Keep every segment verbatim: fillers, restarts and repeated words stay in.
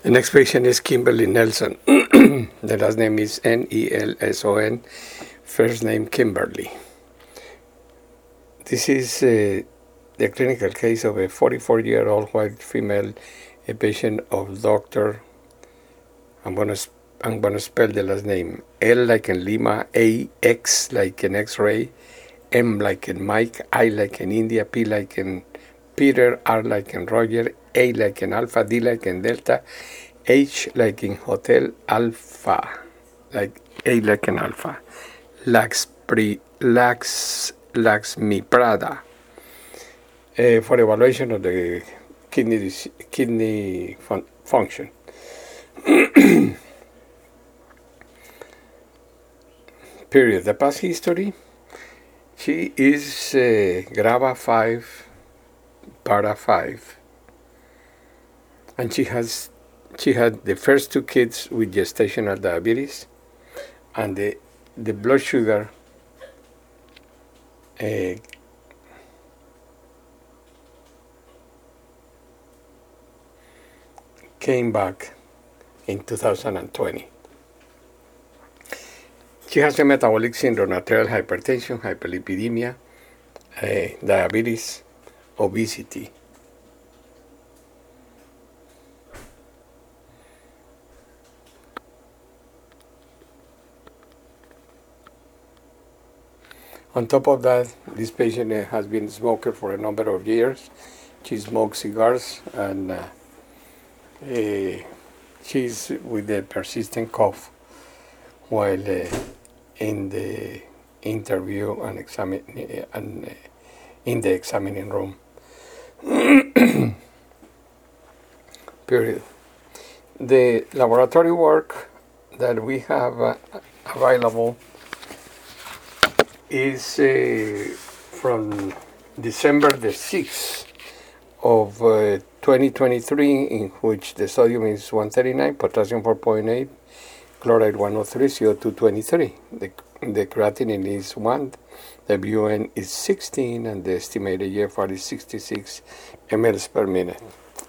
The next patient is Kimberly Nelson. The last name is N E L S O N, first name Kimberly. This is uh, the clinical case of a forty-four-year-old white female, a patient of Doctor I'm gonna I'm gonna spell the last name. L like in Lima, A X like in X-ray, M like in Mike, I like in India, P like in Peter, R like in Roger, A like in Alpha, D like in Delta, H like in Hotel, Alpha like A like in Alpha. Lax Pri Lax Laxmi Prada uh, for evaluation of the kidney kidney fun function. Period. The past history. She is uh, Grava five, Para five, and she has she had the first two kids with gestational diabetes, and the the blood sugar uh, came back in two thousand twenty. She has a metabolic syndrome, arterial hypertension, hyperlipidemia, uh, diabetes, obesity. On top of that, this patient uh, has been a smoker for a number of years. She smokes cigars, and uh, uh, she's with a persistent cough while uh, in the interview and examine uh, and uh, in the examining room. Period. The laboratory work that we have uh, available is uh, from December the sixth of uh, twenty twenty-three, in which the sodium is one thirty-nine, potassium four point eight, chloride one oh three, C O two twenty-three. The, the creatinine is one, the B U N is sixteen, and the estimated G F R is sixty-six milliliters per minute.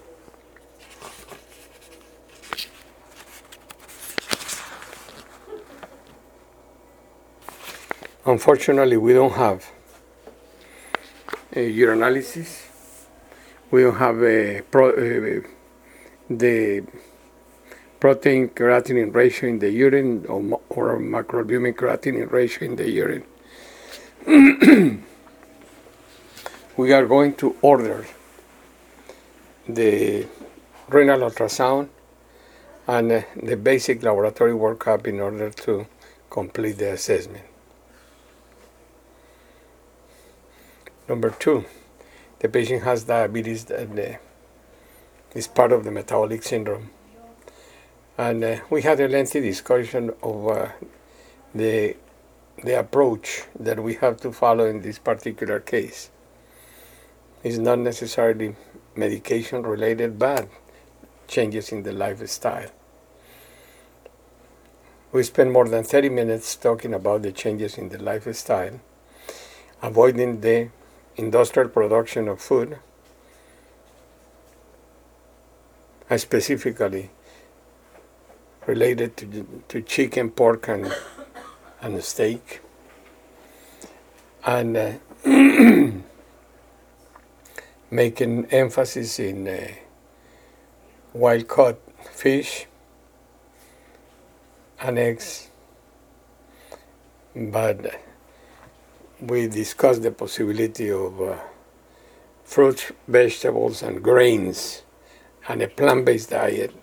Unfortunately, we don't have a urinalysis. We don't have a pro, uh, the protein creatinine ratio in the urine or, or macroalbumin creatinine ratio in the urine. We are going to order the renal ultrasound and uh, the basic laboratory workup in order to complete the assessment. Number two, the patient has diabetes that uh, is part of the metabolic syndrome. And uh, we had a lengthy discussion of uh, the, the approach that we have to follow in this particular case. It's not necessarily medication related, but changes in the lifestyle. We spent more than thirty minutes talking about the changes in the lifestyle, avoiding the industrial production of food, and specifically related to, to chicken, pork, and, and steak, and uh, making emphasis in uh, wild-caught fish and eggs, but we discussed the possibility of uh, fruits, vegetables, and grains, and a plant-based diet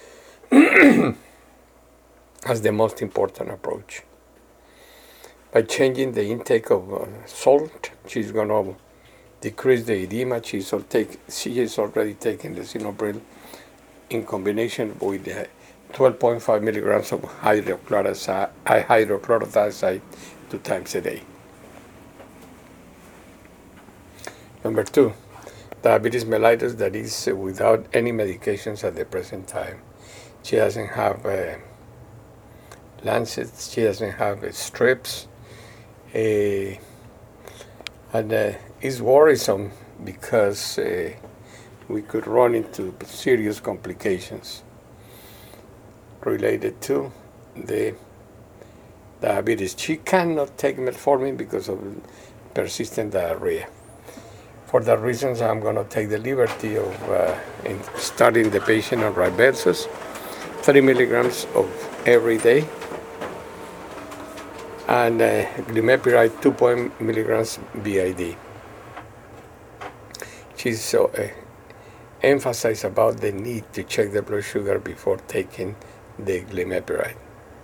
as the most important approach. By changing the intake of uh, salt, she's going to decrease the edema. She's take, she is already taking the Sinopril in combination with uh, twelve point five milligrams of hydrochlorothiazide, hydrochlorothiazide two times a day. Number two, diabetes mellitus that is uh, without any medications at the present time. She doesn't have uh, lancets, she doesn't have uh, strips, uh, and uh, it's worrisome because uh, we could run into serious complications. related to the diabetes. She cannot take metformin because of persistent diarrhea. For that reasons, I'm going to take the liberty of uh, in starting the patient on Rybelsus, thirty milligrams of every day, and uh, glimepiride two point milligrams B I D. She's so uh, emphasized about the need to check the blood sugar before taking the glimepiride.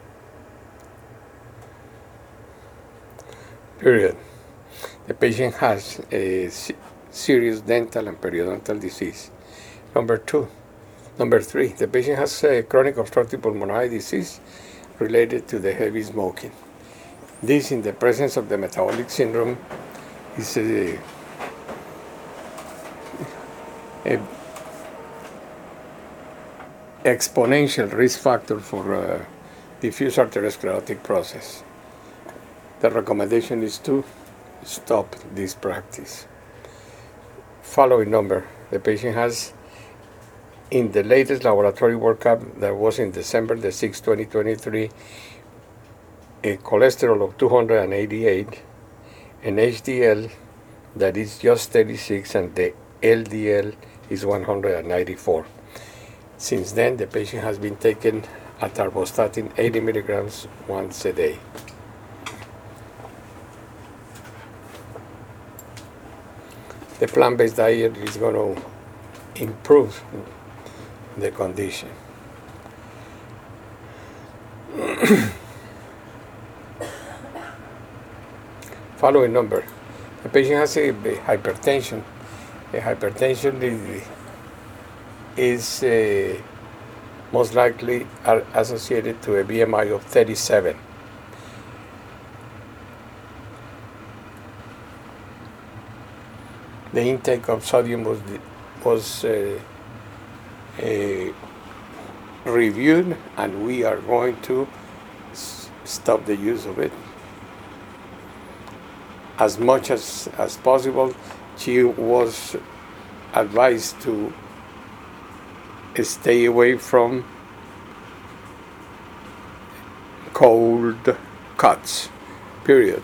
Period. The patient has a serious dental and periodontal disease. Number two. Number three, the patient has a chronic obstructive pulmonary disease related to the heavy smoking. This, in the presence of the metabolic syndrome, is a, a exponential risk factor for uh, diffuse arteriosclerotic process. The recommendation is to stop this practice. Following number, the patient has, in the latest laboratory workup that was in December the sixth, twenty twenty-three, a cholesterol of two hundred eighty-eight, an H D L that is just thirty-six, and the L D L is one hundred ninety-four. Since then, the patient has been taking atorvastatin eighty milligrams once a day. The plant-based diet is going to improve the condition. Following number, the patient has a, a hypertension. A hypertension is, is uh, most likely are associated to a B M I of thirty-seven. The intake of sodium was was uh, uh, reviewed, and we are going to s- stop the use of it as much as, as possible. She was advised to stay away from cold cuts, period.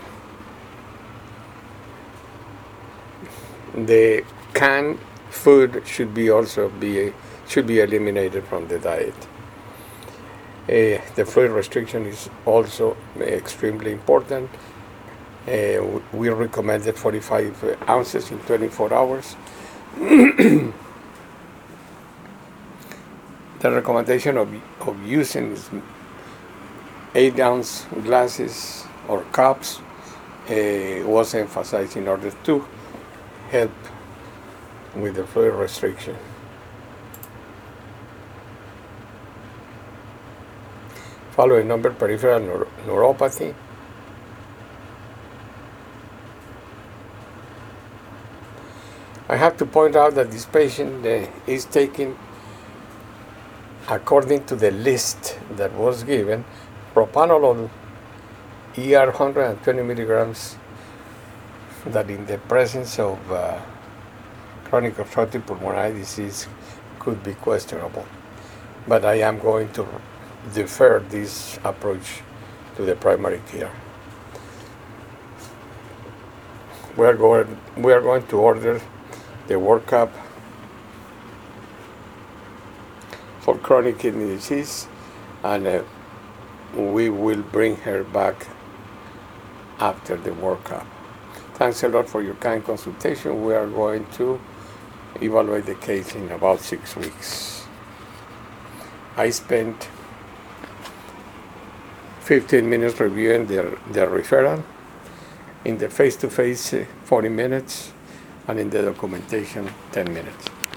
The canned food should be also be should be eliminated from the diet. Uh, the fluid restriction is also extremely important. Uh, we recommended forty-five ounces in twenty-four hours. The recommendation of, of using is eight ounce glasses or cups uh, was emphasized in order to help with the fluid restriction. Following number, peripheral neur- neuropathy. I have to point out that this patient uh, is taking, according to the list that was given, propanolol E R one hundred twenty milligrams, that in the presence of uh, chronic obstructive pulmonary disease could be questionable. But I am going to defer this approach to the primary care. We are going, we are going to order the workup for chronic kidney disease, and uh, we will bring her back after the workup. Thanks a lot for your kind consultation. We are going to evaluate the case in about six weeks. I spent fifteen minutes reviewing the, the referral, in the face-to-face uh, forty minutes, and in the documentation ten minutes.